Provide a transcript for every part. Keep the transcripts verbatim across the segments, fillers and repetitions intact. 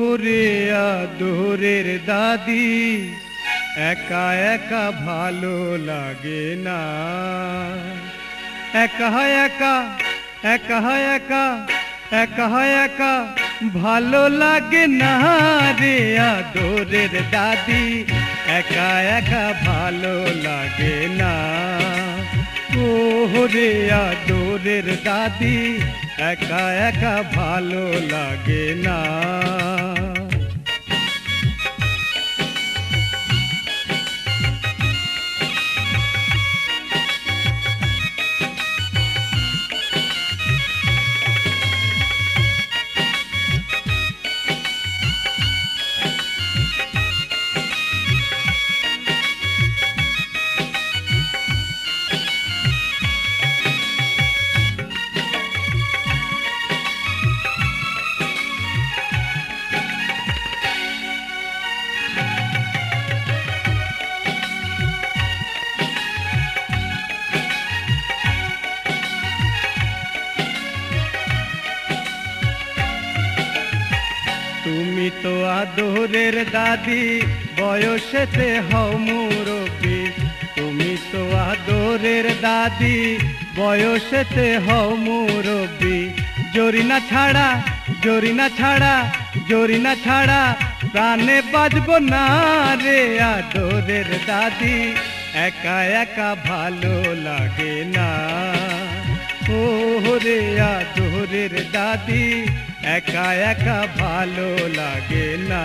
ওরে আদরের দাদি একা একা ভালো লাগে না, একা একা একা একা একা একা ভালো লাগে না রে আদরের দাদি একা একা ভালো লাগে না। ও রে আদরের দাদি একা একা ভালো লাগে না। তুমি তো আদরের দাদি বয়সেতে হও মুরব্বি, তুমি তো আদরের দাদি বয়সেতে হও মুরব্বি। জরিনা ছাড়া জরিনা ছাড়া জরিনা ছাড়া প্রাণে বাঁচবো না রে আদরের দাদি একা একা ভালো লাগে না। ও রে আদরের দাদি একা একা ভালো লাগে না।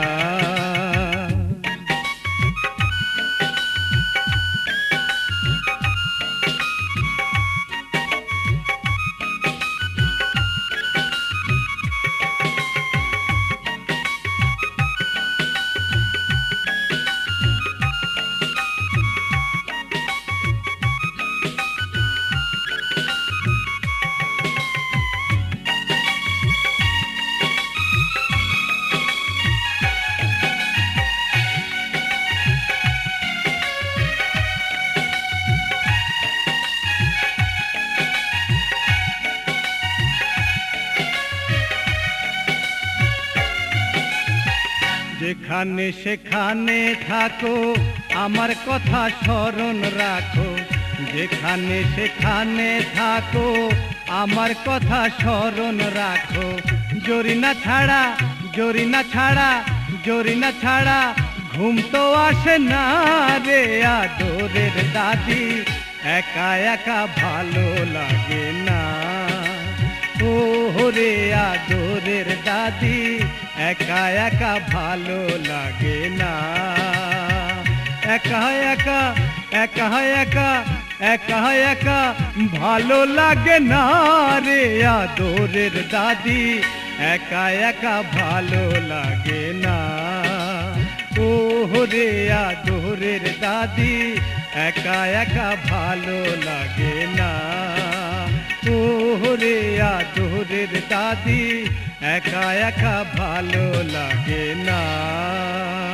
যেখানে সেখানে থাকো আমার কথা স্মরণ রাখো, যেখানে সেখানে থাকো আমার কথা স্মরণ রাখো। জরিনা ছাড়া জরিনা ছাড়া জরিনা ছাড়া ঘুম তো আসে না রে আদরের দাদি একা একা ভালো লাগে না। ও রে আদরের দাদি একা একা ভালো লাগে না। একা একা একা একা একা একা ভালো লাগে না রে আদরের দাদি একা একা ভালো লাগে না। ও রে আদরের দাদি একা একা ভালো লাগে না। ও রে আদরের দাদি একা একা ভালো লাগে না।